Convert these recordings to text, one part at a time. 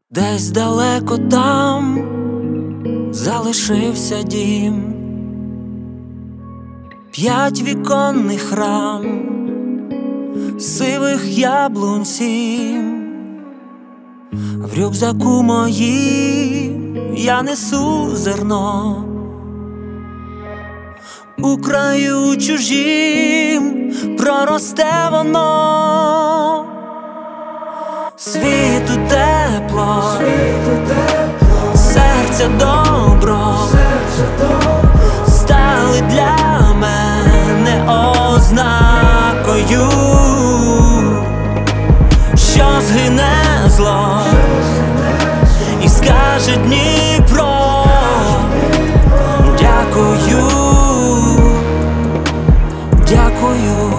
Десь далеко там залишився дім, 5 віконних рам, сивих яблунь 7. В рюкзаку моїм я несу зерно, у краю чужім проросте воно. Світу тепло, серця добро стали для мене ознакою, що згине зло і скаже Дніпро дякую, дякую.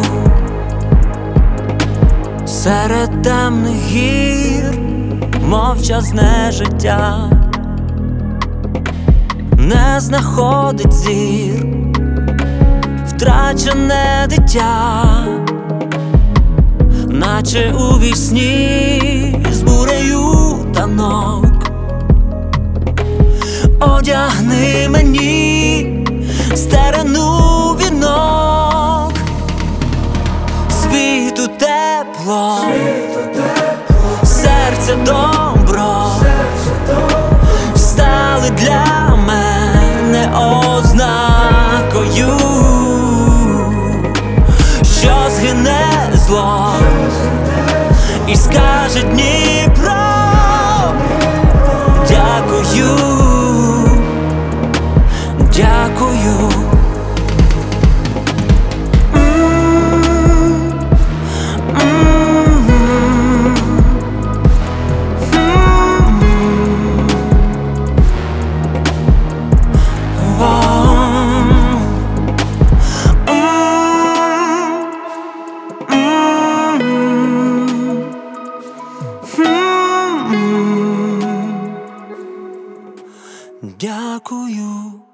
Серед темних гір мовчазне життя не знаходить зір, втрачене дитя, наче у вісні з бурею танок. Одягни мені стерену вінок, світу тепло, серце добро стали для мене ознакою, що згине зло і скаже Дніпро дякую, дякую. Дякую.